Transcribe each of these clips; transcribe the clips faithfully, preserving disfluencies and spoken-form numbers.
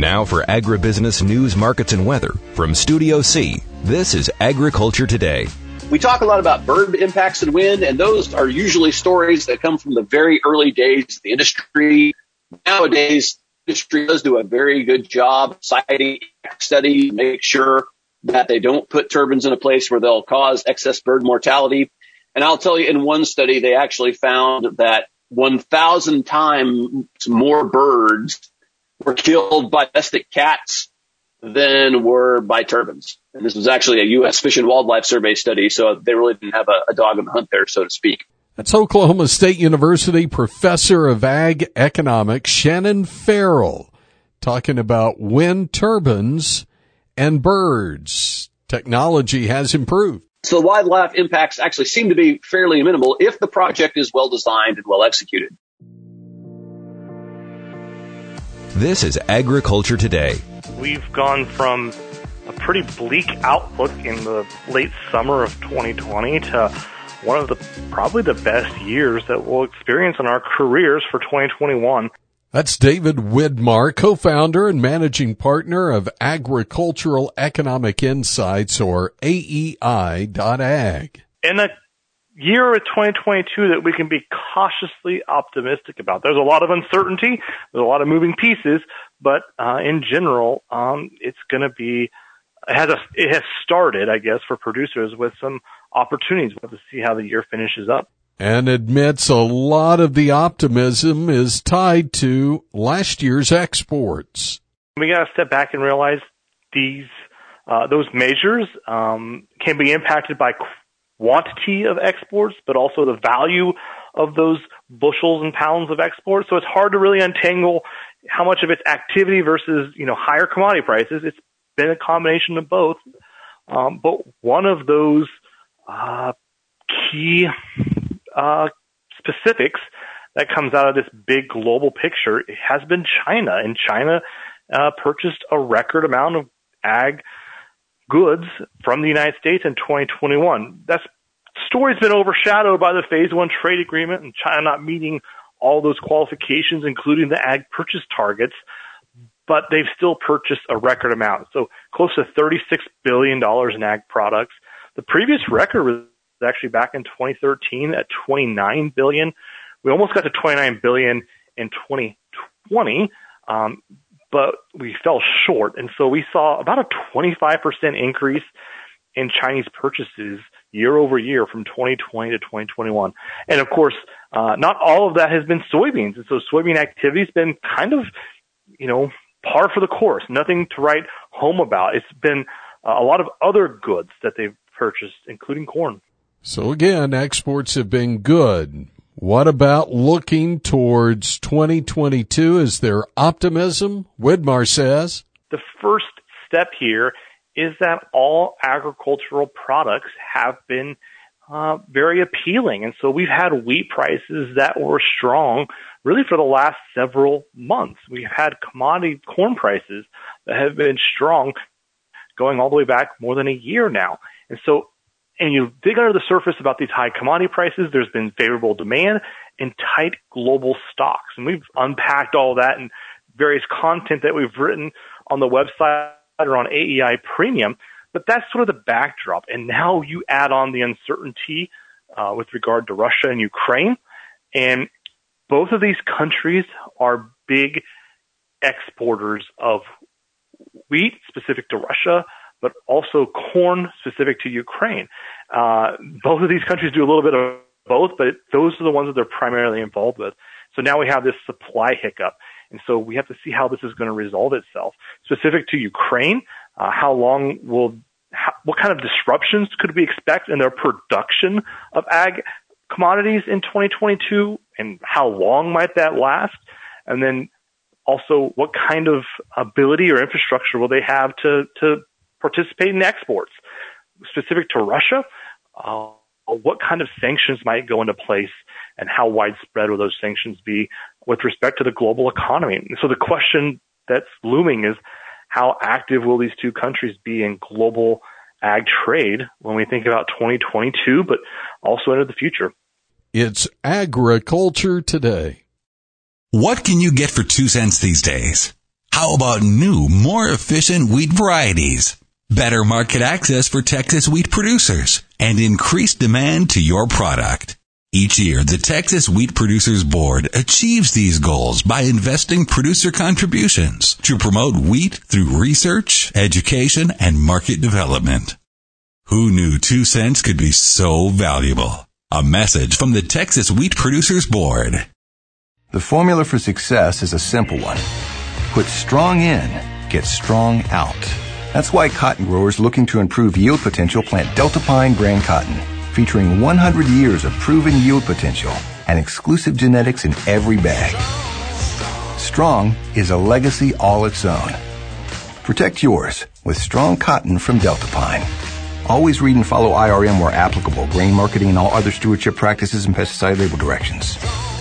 Now for agribusiness news, markets, and weather from Studio C, this is Agriculture Today. We talk a lot about bird impacts and wind, and those are usually stories that come from the very early days of the industry. Nowadays, the industry does do a very good job citing study, make sure that they don't put turbines in a place where they'll cause excess bird mortality. And I'll tell you, in one study, they actually found that one thousand times more birds were killed by domestic cats than were by turbines. And this was actually a U S Fish and Wildlife Survey study, so they really didn't have a, a dog in the hunt there, so to speak. That's Oklahoma State University professor of ag economics, Shannon Farrell, talking about wind turbines and birds. Technology has improved. So the wildlife impacts actually seem to be fairly minimal if the project is well designed and well executed. This is Agriculture Today. We've gone from a pretty bleak outlook in the late summer of twenty twenty to one of the probably the best years that we'll experience in our careers for twenty twenty-one. That's David Widmar, co-founder and managing partner of Agricultural Economic Insights, or A E I dot ag. In a year of twenty twenty-two that we can be cautiously optimistic about. There's a lot of uncertainty, there's a lot of moving pieces, but uh, in general, um, it's going to be, it has, a, it has started, I guess, for producers with some opportunities. We'll have to see how the year finishes up. And admits a lot of the optimism is tied to last year's exports. We got to step back and realize these, uh, those measures um, can be impacted by quantity of exports, but also the value of those bushels and pounds of exports. So it's hard to really untangle how much of it's activity versus, you know, higher commodity prices. It's been a combination of both. Um, but one of those uh, key uh, specifics that comes out of this big global picture has been China. And China uh, purchased a record amount of ag goods from the United States in twenty twenty-one. That story's been overshadowed by the phase one trade agreement and China not meeting all those qualifications, including the ag purchase targets, but they've still purchased a record amount. So close to thirty-six billion dollars in ag products. The previous record was actually back in twenty thirteen at twenty-nine billion dollars. We almost got to twenty-nine billion dollars in twenty twenty. Um, but we fell short. And so we saw about a twenty-five percent increase in Chinese purchases year over year from twenty twenty to twenty twenty-one. And of course, uh, not all of that has been soybeans. And so soybean activity has been kind of, you know, par for the course, nothing to write home about. It's been uh, a lot of other goods that they've purchased, including corn. So again, exports have been good. What about looking towards twenty twenty-two? Is there optimism? Widmar says. The first step here is that all agricultural products have been uh, very appealing. And so we've had wheat prices that were strong really for the last several months. We've had commodity corn prices that have been strong going all the way back more than a year now. And so and you dig under the surface about these high commodity prices, there's been favorable demand and tight global stocks. And we've unpacked all that in various content that we've written on the website or on A E I Premium. But that's sort of the backdrop. And now you add on the uncertainty uh, with regard to Russia and Ukraine. And both of these countries are big exporters of wheat specific to Russia, but also corn specific to Ukraine. Uh, both of these countries do a little bit of both, but those are the ones that they're primarily involved with. So now we have this supply hiccup. And so we have to see how this is going to resolve itself. Specific to Ukraine, uh, how long will, how, what kind of disruptions could we expect in their production of ag commodities in twenty twenty-two, and how long might that last? And then also, what kind of ability or infrastructure will they have to, to participate in exports? Specific to Russia, uh, what kind of sanctions might go into place, and how widespread will those sanctions be with respect to the global economy? And so the question that's looming is, how active will these two countries be in global ag trade when we think about twenty twenty-two, but also into the future? It's Agriculture Today. What can you get for two cents these days? How about new, more efficient wheat varieties? Better market access for Texas wheat producers and increased demand to your product. Each year, the Texas Wheat Producers Board achieves these goals by investing producer contributions to promote wheat through research, education, and market development. Who knew two cents could be so valuable? A message from the Texas Wheat Producers Board. The formula for success is a simple one. Put strong in, get strong out. That's why cotton growers looking to improve yield potential plant Delta Pine brand cotton, featuring one hundred years of proven yield potential and exclusive genetics in every bag. Strong is a legacy all its own. Protect yours with strong cotton from Delta Pine. Always read and follow I R M where applicable, grain marketing and all other stewardship practices and pesticide label directions.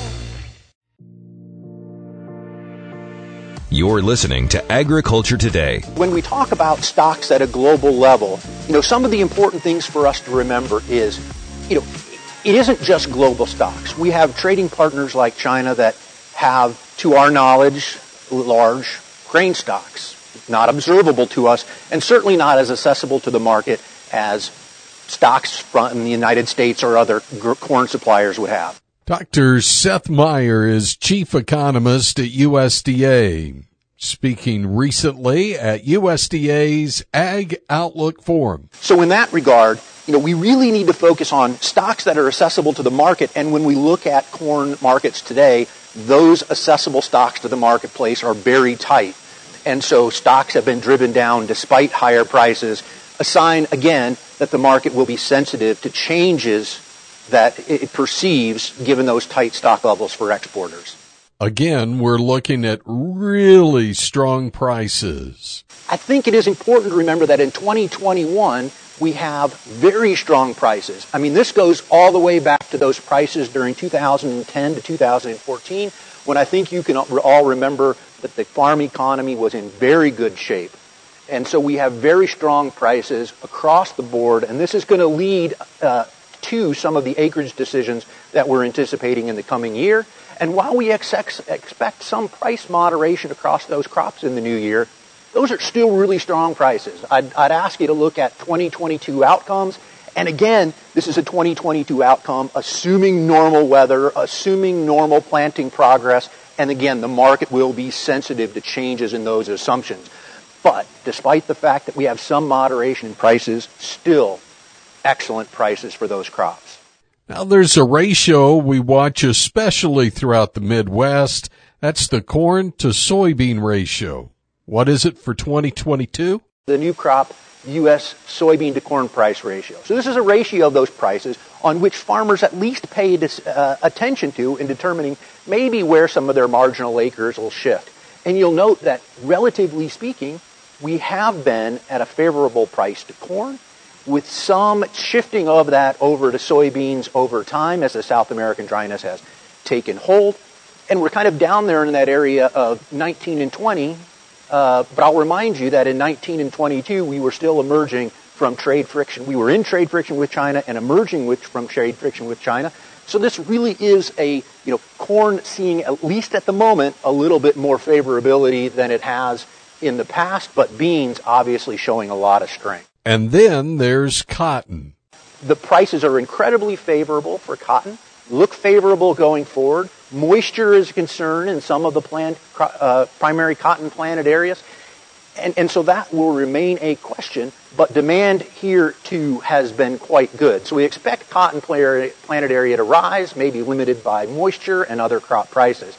You're listening to Agriculture Today. When we talk about stocks at a global level, you know, some of the important things for us to remember is, you know, it isn't just global stocks. We have trading partners like China that have, to our knowledge, large grain stocks, not observable to us, and certainly not as accessible to the market as stocks from the United States or other corn suppliers would have. Doctor Seth Meyer is chief economist at U S D A, speaking recently at U S D A's Ag Outlook Forum. So in that regard, you know, we really need to focus on stocks that are accessible to the market. And when we look at corn markets today, those accessible stocks to the marketplace are very tight. And so stocks have been driven down despite higher prices, a sign, again, that the market will be sensitive to changes that it perceives given those tight stock levels for exporters. Again, we're looking at really strong prices. I think it is important to remember that in twenty twenty-one, we have very strong prices. I mean, this goes all the way back to those prices during two thousand ten to two thousand fourteen, when I think you can all remember that the farm economy was in very good shape. And so we have very strong prices across the board, and this is going to lead uh, to some of the acreage decisions that we're anticipating in the coming year. And while we ex- expect some price moderation across those crops in the new year, those are still really strong prices. I'd, I'd ask you to look at twenty twenty-two outcomes. And again, this is a twenty twenty-two outcome, assuming normal weather, assuming normal planting progress. And again, the market will be sensitive to changes in those assumptions. But despite the fact that we have some moderation in prices, still excellent prices for those crops. Now, there's a ratio we watch especially throughout the Midwest. That's the corn to soybean ratio. What is it for twenty twenty-two? The new crop U S soybean to corn price ratio. So this is a ratio of those prices on which farmers at least pay uh, attention to in determining maybe where some of their marginal acres will shift. And you'll note that, relatively speaking, we have been at a favorable price to corn, with some shifting of that over to soybeans over time as the South American dryness has taken hold. And we're kind of down there in that area of nineteen and twenty. Uh, but I'll remind you that in nineteen and twenty-two, we were still emerging from trade friction. We were in trade friction with China and emerging with, from trade friction with China. So this really is a, you know, corn seeing, at least at the moment, a little bit more favorability than it has in the past, but beans obviously showing a lot of strength. And then there's cotton. The prices are incredibly favorable for cotton, look favorable going forward. Moisture is a concern in some of the plant, uh, primary cotton planted areas. And, and so that will remain a question, but demand here too has been quite good. So we expect cotton planted area to rise, maybe limited by moisture and other crop prices.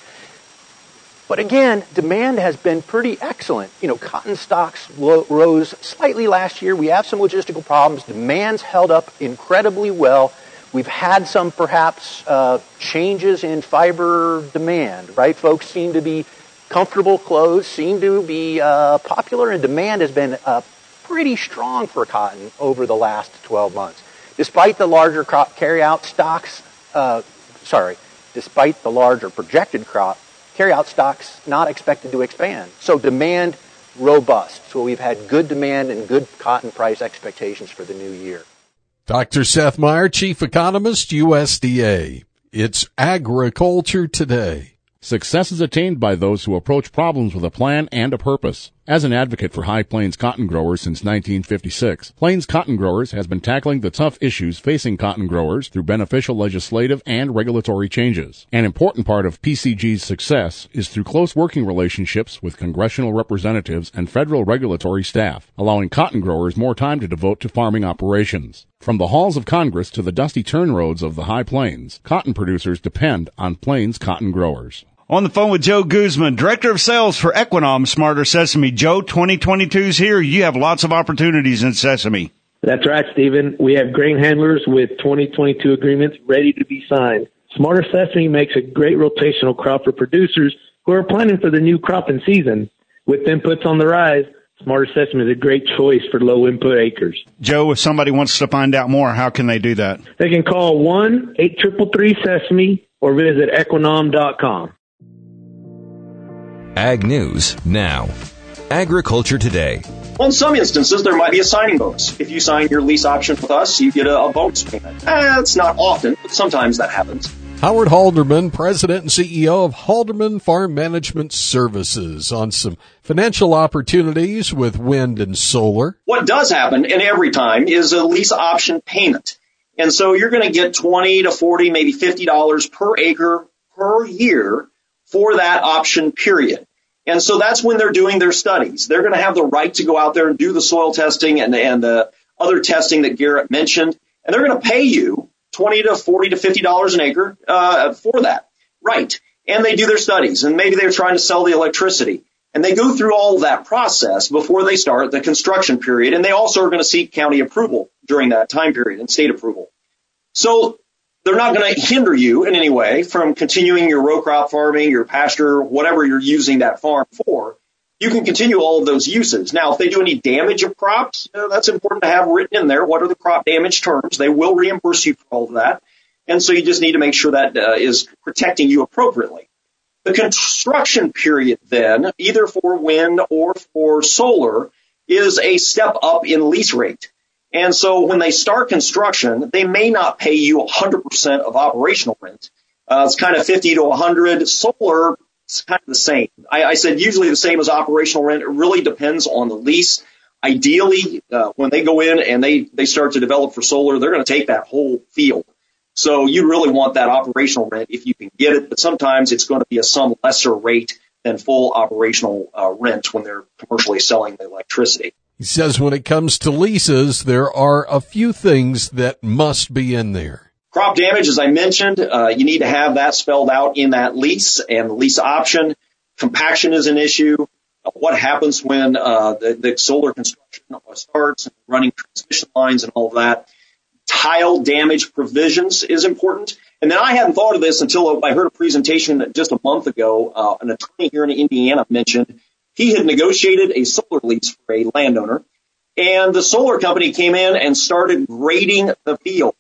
But again, demand has been pretty excellent. You know, cotton stocks lo- rose slightly last year. We have some logistical problems. Demand's held up incredibly well. We've had some perhaps uh, changes in fiber demand, right? Folks seem to be comfortable clothes, seem to be uh, popular, and demand has been uh, pretty strong for cotton over the last twelve months. Despite the larger crop carryout stocks, uh, sorry, despite the larger projected crop, carryout stocks not expected to expand. So demand robust. So we've had good demand and good cotton price expectations for the new year. Doctor Seth Meyer, Chief Economist, U S D A. It's Agriculture Today. Success is attained by those who approach problems with a plan and a purpose. As an advocate for High Plains cotton growers since nineteen fifty-six, Plains Cotton Growers has been tackling the tough issues facing cotton growers through beneficial legislative and regulatory changes. An important part of P C G's success is through close working relationships with congressional representatives and federal regulatory staff, allowing cotton growers more time to devote to farming operations. From the halls of Congress to the dusty turn roads of the High Plains, cotton producers depend on Plains Cotton Growers. On the phone with Joe Guzman, Director of Sales for Equinom Smarter Sesame. Joe, twenty twenty-two's here. You have lots of opportunities in sesame. That's right, Stephen. We have grain handlers with twenty twenty-two agreements ready to be signed. Smarter Sesame makes a great rotational crop for producers who are planning for the new cropping season. With inputs on the rise, Smarter Sesame is a great choice for low-input acres. Joe, if somebody wants to find out more, how can they do that? They can call one eight three three sesame or visit equinom dot com. Ag News now. Agriculture Today. Well, in some instances, there might be a signing bonus. If you sign your lease option with us, you get a, a bonus payment. Eh, it's not often, but sometimes that happens. Howard Halderman, President and C E O of Halderman Farm Management Services, on some financial opportunities with wind and solar. What does happen, and every time, is a lease option payment. And so you're going to get twenty to forty, maybe fifty dollars per acre per year for that option period. And so that's when they're doing their studies. They're going to have the right to go out there and do the soil testing and, and the other testing that Garrett mentioned. And they're going to pay you twenty to forty to fifty dollars an acre uh, for that. Right. And they do their studies. And maybe they're trying to sell the electricity. And they go through all of that process before they start the construction period. And they also are going to seek county approval during that time period and state approval. So they're not going to hinder you in any way from continuing your row crop farming, your pasture, whatever you're using that farm for. You can continue all of those uses. Now, if they do any damage of crops, you know, that's important to have written in there. What are the crop damage terms? They will reimburse you for all of that. And so you just need to make sure that uh, is protecting you appropriately. The construction period then, either for wind or for solar, is a step up in lease rate. And so when they start construction, they may not pay you one hundred percent of operational rent. Uh, it's kind of fifty to one hundred. Solar, it's kind of the same. I, I said usually the same as operational rent. It really depends on the lease. Ideally, uh, when they go in and they, they start to develop for solar, they're going to take that whole field. So you really want that operational rent if you can get it. But sometimes it's going to be a some lesser rate than full operational uh, rent when they're commercially selling the electricity. He says when it comes to leases, there are a few things that must be in there. Crop damage, as I mentioned, uh, you need to have that spelled out in that lease and the lease option. Compaction is an issue. Uh, what happens when uh, the, the solar construction starts, running transmission lines and all of that. Tile damage provisions is important. And then I hadn't thought of this until I heard a presentation just a month ago. Uh, an attorney here in Indiana mentioned he had negotiated a solar lease for a landowner, and the solar company came in and started grading the field.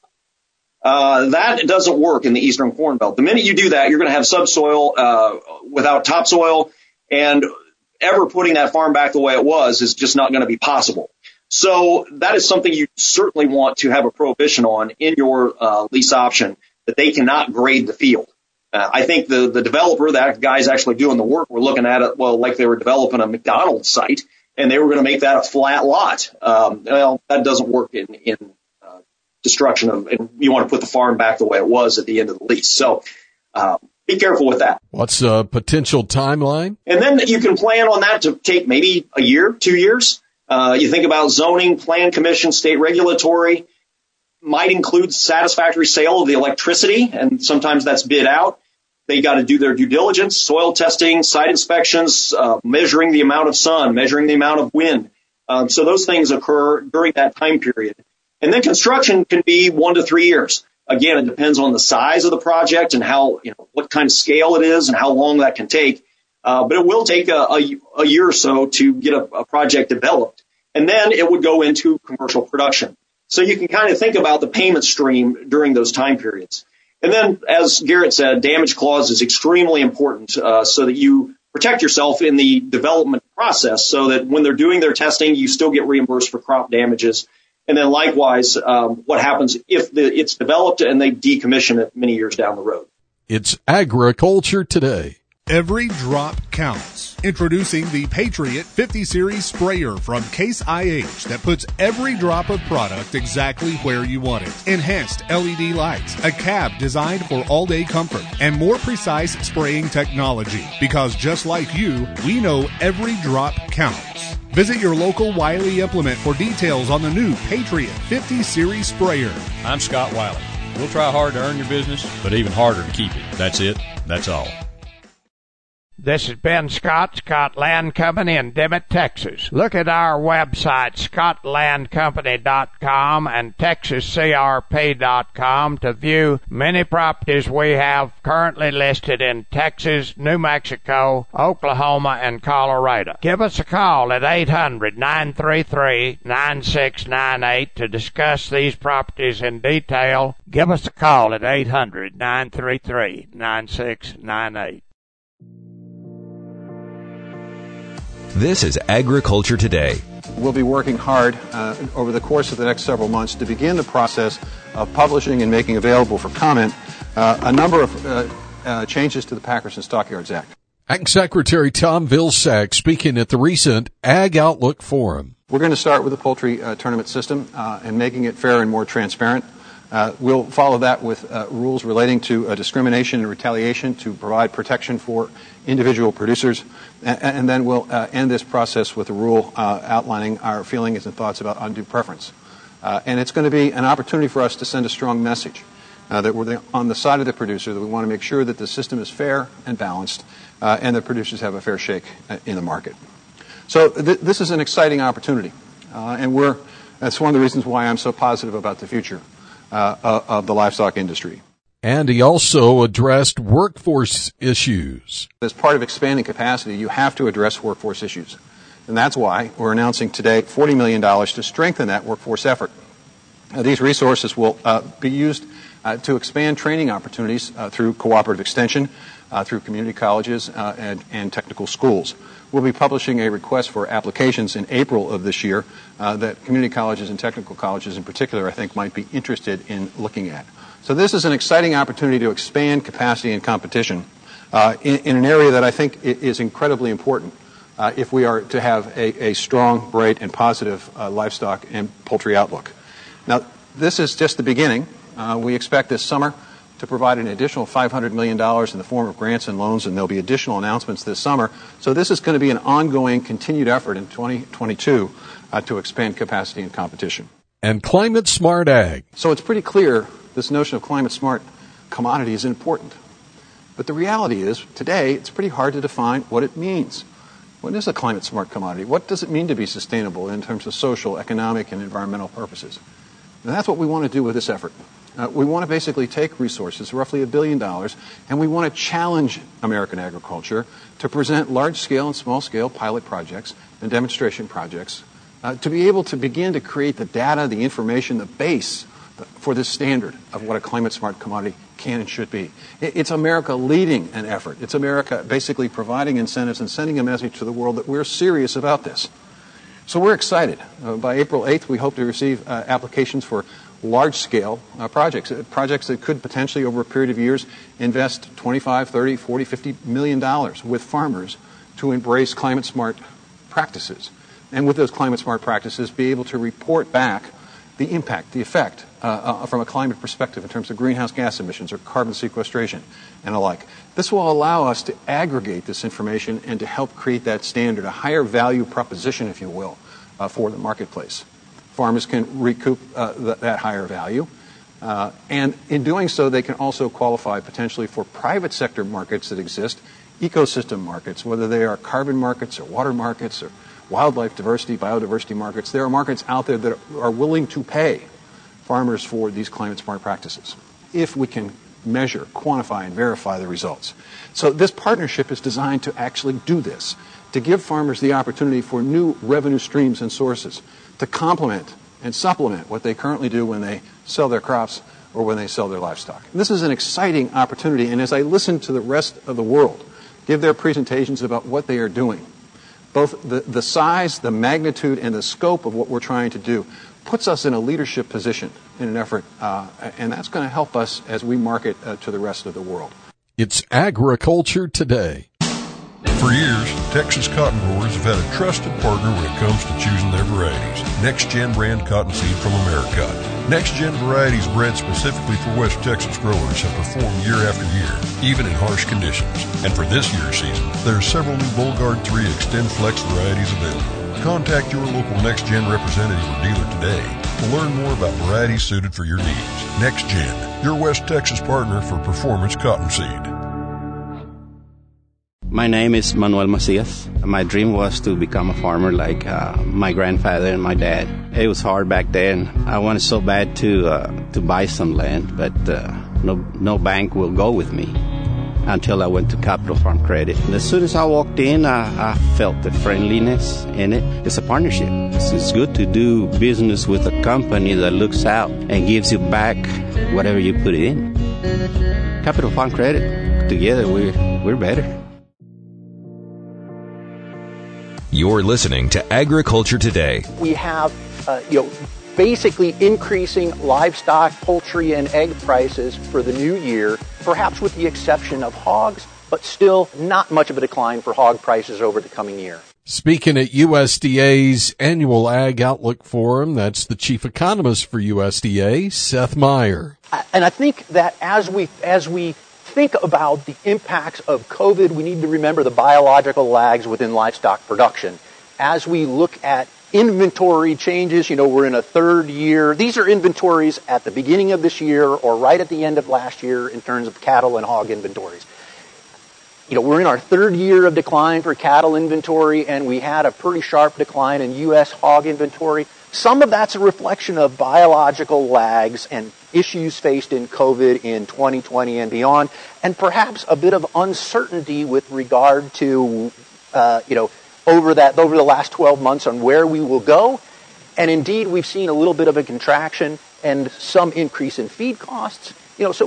Uh, that doesn't work in the Eastern Corn Belt. The minute you do that, you're going to have subsoil uh, without topsoil, and ever putting that farm back the way it was is just not going to be possible. So that is something you certainly want to have a prohibition on in your uh, lease option, that they cannot grade the field. Uh, I think the, the developer, that guy's actually doing the work, we're looking at it, well, like they were developing a McDonald's site, and they were going to make that a flat lot. Um, well, that doesn't work in, in uh, destruction of, and you want to put the farm back the way it was at the end of the lease. So uh, be careful with that. What's a potential timeline? And then you can plan on that to take maybe a year, two years. Uh, you think about zoning, plan commission, state regulatory, might include satisfactory sale of the electricity, and sometimes that's bid out. They got to do their due diligence, soil testing, site inspections, uh, measuring the amount of sun, measuring the amount of wind. Um, so those things occur during that time period. And then construction can be one to three years. Again, it depends on the size of the project and how, you know, what kind of scale it is and how long that can take. Uh, but it will take a, a, a year or so to get a, a project developed. And then it would go into commercial production. So you can kind of think about the payment stream during those time periods. And then, as Garrett said, damage clause is extremely important uh, so that you protect yourself in the development process so that when they're doing their testing, you still get reimbursed for crop damages. And then likewise, um, what happens if the, it's developed and they decommission it many years down the road. It's Agriculture Today. Every drop counts. Introducing the Patriot fifty series sprayer from Case I H that puts every drop of product exactly where you want it. Enhanced L E D lights, a cab designed for all-day comfort, and more precise spraying technology. Because just like you, we know every drop counts. Visit your local Wiley Implement for details on the new Patriot fifty series sprayer. I'm Scott Wiley. We'll try hard to earn your business, but even harder to keep it. That's it. That's all. This is Ben Scott, Scott Land Company in Dimmitt, Texas. Look at our website, scott land company dot com and texas c r p dot com to view many properties we have currently listed in Texas, New Mexico, Oklahoma, and Colorado. Give us a call at eight hundred, nine three three, nine six nine eight to discuss these properties in detail. Give us a call at eight hundred, nine three three, nine six nine eight. This is Agriculture Today. We'll be working hard uh, over the course of the next several months to begin the process of publishing and making available for comment uh, a number of uh, uh, changes to the Packers and Stockyards Act. Ag Secretary Tom Vilsack speaking at the recent Ag Outlook Forum. We're going to start with the poultry uh, tournament system uh, and making it fair and more transparent. Uh, we'll follow that with uh, rules relating to uh, discrimination and retaliation to provide protection for individual producers. And, and then we'll uh, end this process with a rule uh, outlining our feelings and thoughts about undue preference. Uh, and it's going to be an opportunity for us to send a strong message uh, that we're on the side of the producer, that we want to make sure that the system is fair and balanced uh, and that producers have a fair shake uh, in the market. So th- this is an exciting opportunity. Uh, and we're that's one of the reasons why I'm so positive about the future Uh, of the livestock industry. And he also addressed workforce issues. As part of expanding capacity, you have to address workforce issues. And that's why we're announcing today forty million dollars to strengthen that workforce effort. Now, these resources will uh, be used uh, to expand training opportunities uh, through cooperative extension, uh, through community colleges uh, and, and technical schools. We'll be publishing a request for applications in April of this year uh, that community colleges and technical colleges in particular, I think, might be interested in looking at. So this is an exciting opportunity to expand capacity and competition uh, in, in an area that I think is incredibly important uh, if we are to have a, a strong, bright, and positive uh, livestock and poultry outlook. Now, this is just the beginning. Uh, we expect this summer to provide an additional five hundred million dollars in the form of grants and loans, and there'll be additional announcements this summer. So this is going to be an ongoing, continued effort in twenty twenty-two uh, to expand capacity and competition. And climate smart ag. So it's pretty clear this notion of climate smart commodity is important. But the reality is, today, it's pretty hard to define what it means. What is a climate smart commodity? What does it mean to be sustainable in terms of social, economic, and environmental purposes? And that's what we want to do with this effort. Uh, we want to basically take resources, roughly a billion dollars, and we want to challenge American agriculture to present large-scale and small-scale pilot projects and demonstration projects uh, to be able to begin to create the data, the information, the base for this standard of what a climate-smart commodity can and should be. It's America leading an effort. It's America basically providing incentives and sending a message to the world that we're serious about this. So we're excited. Uh, by April eighth, we hope to receive uh, applications for large-scale uh, projects, uh, projects that could potentially, over a period of years, invest twenty-five, thirty, forty, fifty million dollars with farmers to embrace climate-smart practices. And with those climate-smart practices, be able to report back the impact, the effect uh, uh, from a climate perspective in terms of greenhouse gas emissions or carbon sequestration and the like. This will allow us to aggregate this information and to help create that standard, a higher value proposition, if you will, uh, for the marketplace. Farmers can recoup uh, th- that higher value. Uh, and in doing so, they can also qualify potentially for private sector markets that exist, ecosystem markets, whether they are carbon markets or water markets or wildlife diversity, biodiversity markets. There are markets out there that are willing to pay farmers for these climate-smart practices if we can measure, quantify, and verify the results. So this partnership is designed to actually do this, to give farmers the opportunity for new revenue streams and sources to complement and supplement what they currently do when they sell their crops or when they sell their livestock. And this is an exciting opportunity, and as I listen to the rest of the world give their presentations about what they are doing, both the, the size, the magnitude, and the scope of what we're trying to do puts us in a leadership position in an effort, uh, and that's going to help us as we market uh, to the rest of the world. It's Agriculture Today. For years, Texas cotton growers have had a trusted partner when it comes to choosing their varieties. Next Gen brand cottonseed from Americot. Next Gen varieties bred specifically for West Texas growers have performed year after year, even in harsh conditions. And for this year's season, there are several new Bollgard three Extend Flex varieties available. Contact your local Next Gen representative or dealer today to learn more about varieties suited for your needs. Next Gen, your West Texas partner for performance cottonseed. My name is Manuel Macias. My dream was to become a farmer like uh, my grandfather and my dad. It was hard back then. I wanted so bad to uh, to buy some land, but uh, no no bank will go with me until I went to Capital Farm Credit. And as soon as I walked in, I, I felt the friendliness in it. It's a partnership. It's, it's good to do business with a company that looks out and gives you back whatever you put in. Capital Farm Credit, together we're we're better. You're listening to Agriculture Today. We have, uh, you know, basically increasing livestock, poultry, and egg prices for the new year, perhaps with the exception of hogs, but still not much of a decline for hog prices over the coming year. Speaking at U S D A's annual Ag Outlook Forum, that's the chief economist for U S D A, Seth Meyer. And I think that as we as we think about the impacts of COVID, we need to remember the biological lags within livestock production. As we look at inventory changes, you know, we're in a third year. These are inventories at the beginning of this year or right at the end of last year in terms of cattle and hog inventories. You know, we're in our third year of decline for cattle inventory, and we had a pretty sharp decline in U S hog inventory. Some of that's a reflection of biological lags and issues faced in COVID in twenty twenty and beyond, and perhaps a bit of uncertainty with regard to, uh, you know, over that over the last twelve months on where we will go. And indeed, we've seen a little bit of a contraction and some increase in feed costs. You know, so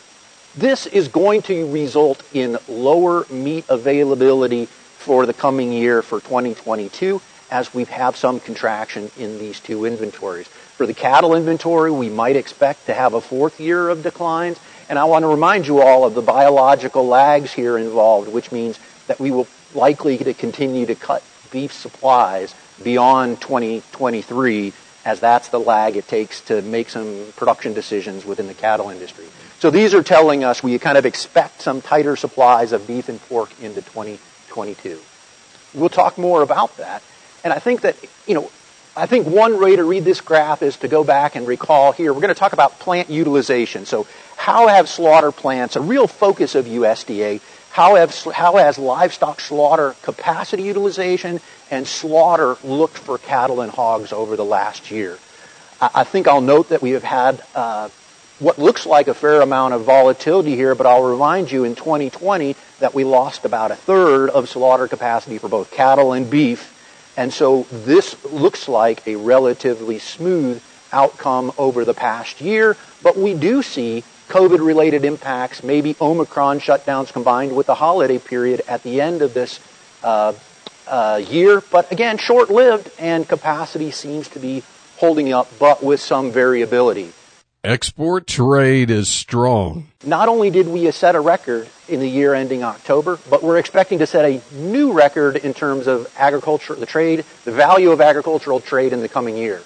this is going to result in lower meat availability for the coming year for twenty twenty-two, as we have some contraction in these two inventories. For the cattle inventory, we might expect to have a fourth year of declines. And I want to remind you all of the biological lags here involved, which means that we will likely to continue to cut beef supplies beyond twenty twenty-three, as that's the lag it takes to make some production decisions within the cattle industry. So these are telling us we kind of expect some tighter supplies of beef and pork into twenty twenty-two. We'll talk more about that. And I think that, you know, I think one way to read this graph is to go back and recall here. We're going to talk about plant utilization. So how have slaughter plants, a real focus of U S D A, how have how has livestock slaughter capacity utilization and slaughter looked for cattle and hogs over the last year? I, I think I'll note that we have had uh, what looks like a fair amount of volatility here, but I'll remind you in twenty twenty that we lost about a third of slaughter capacity for both cattle and beef. And so this looks like a relatively smooth outcome over the past year, but we do see COVID-related impacts, maybe Omicron shutdowns combined with the holiday period at the end of this uh, uh, year. But again, short-lived, and capacity seems to be holding up, but with some variability. Export trade is strong. Not only did we set a record in the year ending October, but we're expecting to set a new record in terms of agriculture, the trade, the value of agricultural trade in the coming year.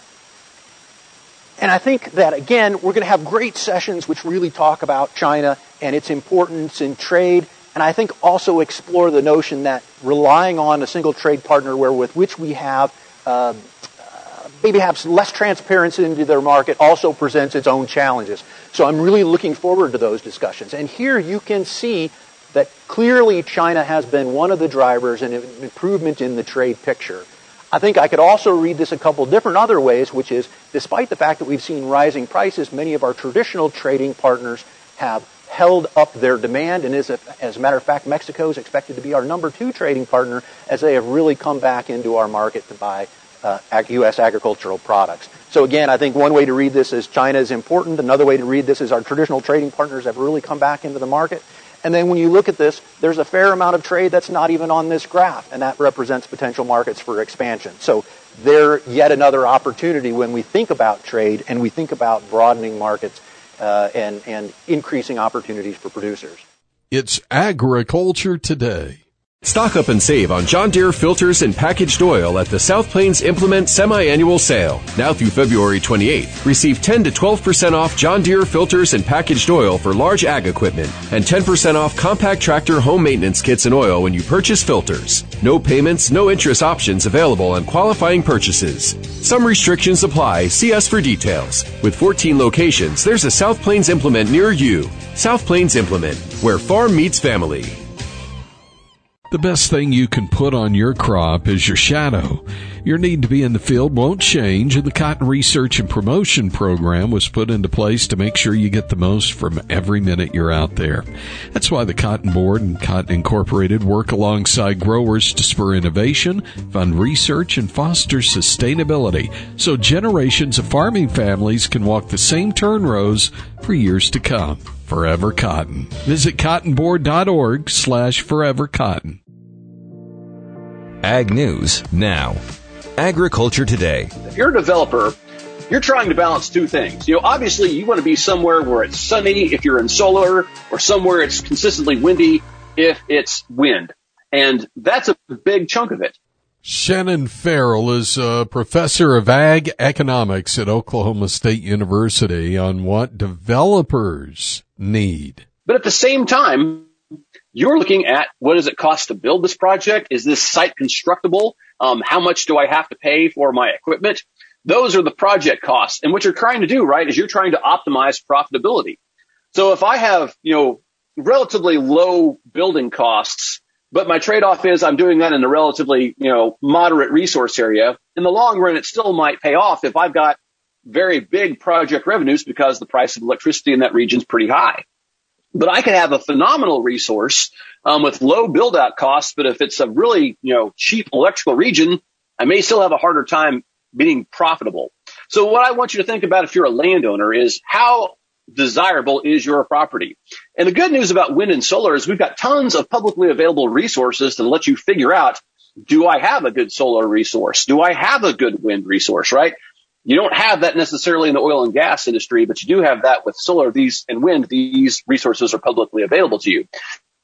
And I think that, again, we're going to have great sessions which really talk about China and its importance in trade, and I think also explore the notion that relying on a single trade partner where with which we have uh, maybe perhaps less transparency into their market also presents its own challenges. So I'm really looking forward to those discussions. And here you can see that clearly China has been one of the drivers in an improvement in the trade picture. I think I could also read this a couple different other ways, which is, despite the fact that we've seen rising prices, many of our traditional trading partners have held up their demand, and as a, as a matter of fact, Mexico is expected to be our number two trading partner as they have really come back into our market to buy Uh, U S agricultural products. So again, I think one way to read this is China is important. Another way to read this is our traditional trading partners have really come back into the market. And then when you look at this, there's a fair amount of trade that's not even on this graph, and that represents potential markets for expansion. So they're yet another opportunity when we think about trade and we think about broadening markets uh, and, and increasing opportunities for producers. It's Agriculture Today. Stock up and save on John Deere filters and packaged oil at the South Plains Implement Semi-Annual Sale. Now through February twenty-eighth, receive ten to twelve percent off John Deere filters and packaged oil for large ag equipment and ten percent off compact tractor home maintenance kits and oil when you purchase filters. No payments, no interest options available on qualifying purchases. Some restrictions apply. See us for details. With fourteen locations, there's a South Plains Implement near you. South Plains Implement, where farm meets family. The best thing you can put on your crop is your shadow. Your need to be in the field won't change, and the Cotton Research and Promotion Program was put into place to make sure you get the most from every minute you're out there. That's why the Cotton Board and Cotton Incorporated work alongside growers to spur innovation, fund research, and foster sustainability, so generations of farming families can walk the same turn rows for years to come. Forever Cotton. Visit cottonboard.org slash forever cotton. Ag News now. Agriculture Today. If you're a developer, you're trying to balance two things. You know, obviously you want to be somewhere where it's sunny if you're in solar, or somewhere it's consistently windy if it's wind. And that's a big chunk of it. Shannon Farrell is a professor of ag economics at Oklahoma State University on what developers need. But at the same time, you're looking at what does it cost to build this project? Is this site constructible? Um, how much do I have to pay for my equipment? Those are the project costs. And what you're trying to do, right, is you're trying to optimize profitability. So if I have, you know, relatively low building costs, but my trade-off is I'm doing that in a relatively, you know, moderate resource area, in the long run, it still might pay off if I've got very big project revenues because the price of electricity in that region is pretty high. But I could have a phenomenal resource um, with low build-out costs, but if it's a really, you know, cheap electrical region, I may still have a harder time being profitable. So what I want you to think about if you're a landowner is how desirable is your property? And the good news about wind and solar is we've got tons of publicly available resources to let you figure out, do I have a good solar resource? Do I have a good wind resource, right? You don't have that necessarily in the oil and gas industry, but you do have that with solar these and wind. These resources are publicly available to you.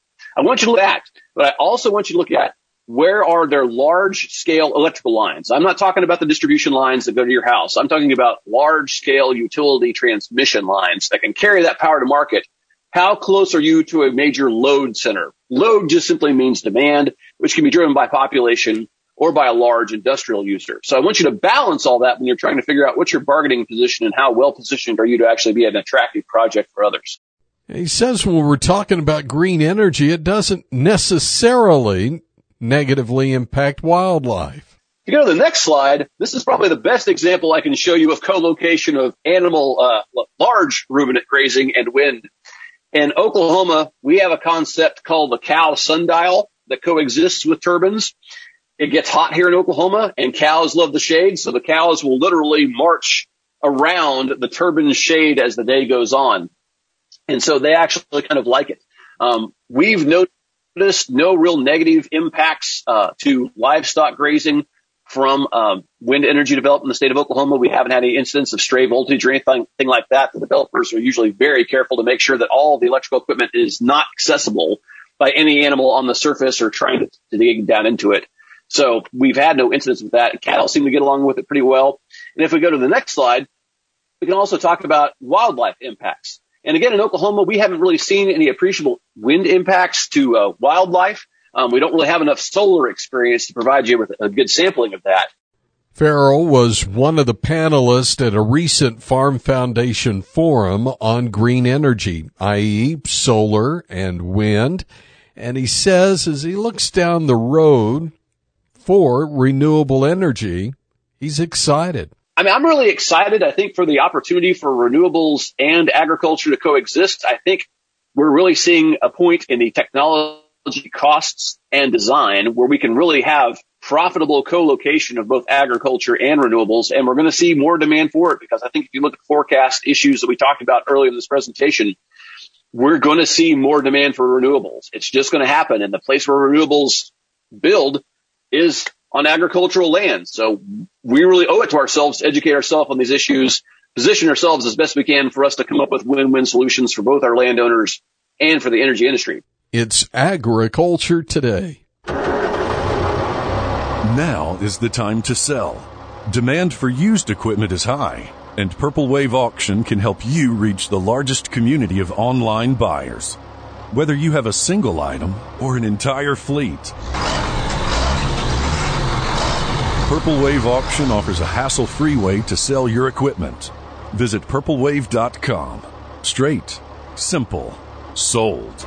I want you to look at, but I also want you to look at where are there large scale electrical lines? I'm not talking about the distribution lines that go to your house. I'm talking about large scale utility transmission lines that can carry that power to market. How close are you to a major load center? Load just simply means demand, which can be driven by population or by a large industrial user. So I want you to balance all that when you're trying to figure out what's your bargaining position and how well positioned are you to actually be an attractive project for others. He says when we're talking about green energy, it doesn't necessarily negatively impact wildlife. If you go to the next slide, this is probably the best example I can show you of co-location of animal, uh, large ruminant grazing and wind. In Oklahoma, we have a concept called the cow sundial that coexists with turbines. It gets hot here in Oklahoma, and cows love the shade, so the cows will literally march around the turbine's shade as the day goes on. And so they actually kind of like it. Um, we've noticed no real negative impacts uh, to livestock grazing from um, wind energy development in the state of Oklahoma. We haven't had any incidents of stray voltage or anything like that. The developers are usually very careful to make sure that all the electrical equipment is not accessible by any animal on the surface or trying to, to dig down into it. So we've had no incidents with that. Cattle seem to get along with it pretty well. And if we go to the next slide, we can also talk about wildlife impacts. And again, in Oklahoma, we haven't really seen any appreciable wind impacts to uh, wildlife. Um, we don't really have enough solar experience to provide you with a good sampling of that. Farrell was one of the panelists at a recent Farm Foundation forum on green energy, that is solar and wind. And he says as he looks down the road for renewable energy, he's excited. I mean, I'm really excited, I think, for the opportunity for renewables and agriculture to coexist. I think we're really seeing a point in the technology costs and design where we can really have profitable co-location of both agriculture and renewables, and we're going to see more demand for it because I think if you look at the forecast issues that we talked about earlier in this presentation, we're going to see more demand for renewables. It's just going to happen, and the place where renewables build is on agricultural land. So we really owe it to ourselves to educate ourselves on these issues, position ourselves as best we can for us to come up with win-win solutions for both our landowners and for the energy industry. It's Agriculture Today. Now is the time to sell. Demand for used equipment is high, and Purple Wave Auction can help you reach the largest community of online buyers. Whether you have a single item or an entire fleet, Purple Wave Auction offers a hassle-free way to sell your equipment. Visit purple wave dot com. Straight, simple, sold.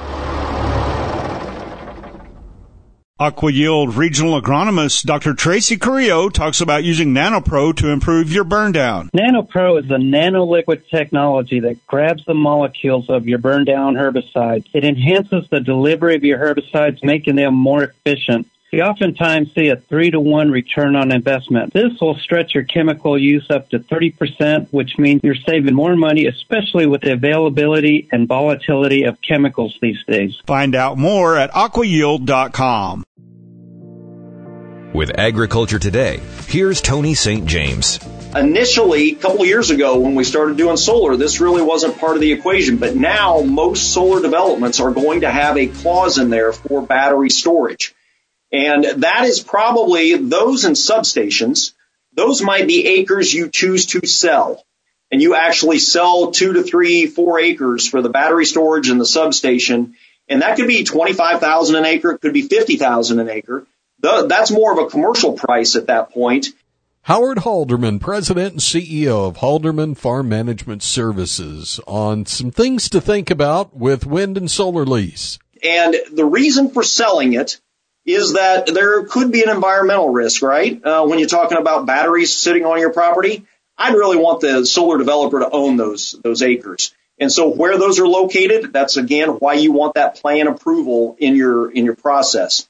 AquaYield Regional Agronomist Doctor Tracy Carrillo talks about using NanoPro to improve your burn down. NanoPro is a nanoliquid technology that grabs the molecules of your burn down herbicides. It enhances the delivery of your herbicides, making them more efficient. We oftentimes see a three to one return on investment. This will stretch your chemical use up to thirty percent, which means you're saving more money, especially with the availability and volatility of chemicals these days. Find out more at aqua yield dot com. With Agriculture Today, here's Tony Saint James. Initially, a couple of years ago when we started doing solar, this really wasn't part of the equation. But now most solar developments are going to have a clause in there for battery storage. And that is probably those in substations. Those might be acres you choose to sell. And you actually sell two to three, four acres for the battery storage and the substation. And that could be twenty-five thousand dollars an acre. It could be fifty thousand dollars an acre. That's more of a commercial price at that point. Howard Halderman, President and C E O of Halderman Farm Management Services, on some things to think about with wind and solar lease. And the reason for selling it is that there could be an environmental risk, right? Uh, when you're talking about batteries sitting on your property, I'd really want the solar developer to own those, those acres. And so where those are located, that's again why you want that plan approval in your, in your process.